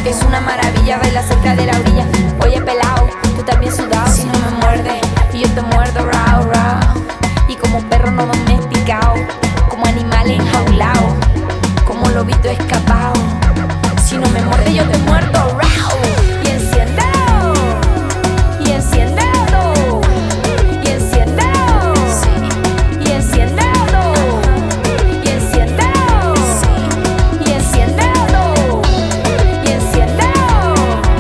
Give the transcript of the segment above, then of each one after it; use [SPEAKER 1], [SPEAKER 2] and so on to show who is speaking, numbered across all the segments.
[SPEAKER 1] porque es una maravilla verla cerca de la orilla. Oye pelao, tú también sudado si no me muerdes y yo te muerdo, rao, rao. Y como perro no domesticado, como animal enjaulado, como lobito escapado. Si no me muerdes yo te muerdo, rao. Y enciéndelo, y enciéndelo, y enciéndelo, sí. Y enciéndelo, y enciéndelo, sí. Y enciéndelo, y enciéndelo.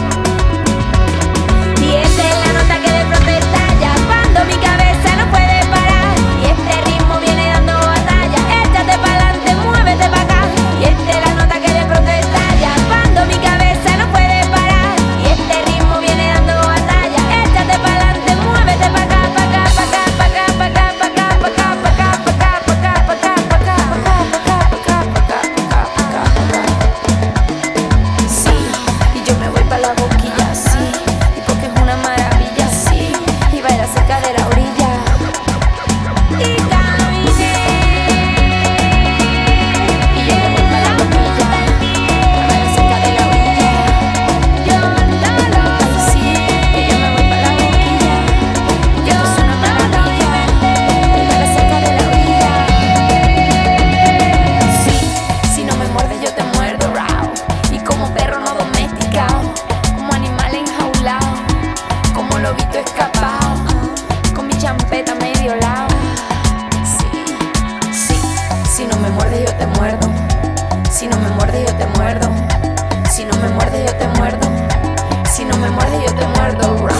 [SPEAKER 1] Y esta es la nota que de pronto estalla cuando mi cabeza no puede parar. Y este ritmo viene dando batalla. Échate pa'lante, muévete pa' acá. Y esta es la nota que de pronto estalla cuando mi cabeza no puede parar. Y este ritmo viene dando batalla. Échate pa'lante, muévete pa' acá, pa' acá, pa' acá, pa' acá, pa' acá, pa' acá, pa' acá, pa' acá, pa' acá, pa' acá, pa' acá, pa' acá, pa' acá, pa' acá, pa' acá. Sí, y yo me voy pa' la boquilla, sí. Y porque es una maravilla, sí. Y baila cerca de la orilla. Y caminé. Y yo me voy pa' la boquilla. Baila cerca de la orilla. Yo no lo sé. Y yo me voy pa' la boquilla. Yo es una maravilla. Y baila cerca de la orilla. Sí, si no me muerdes yo te muerdo, rao. Y como perro no domesticado, como animal enjaulado, como lobito escapado, con mi champeta medio lado. Sí, sí, si no me muerdes yo te muerdo. Si no me muerdes yo te muerdo. Si no me muerdes yo te muerdo. Si no me muerdes yo te muerdo,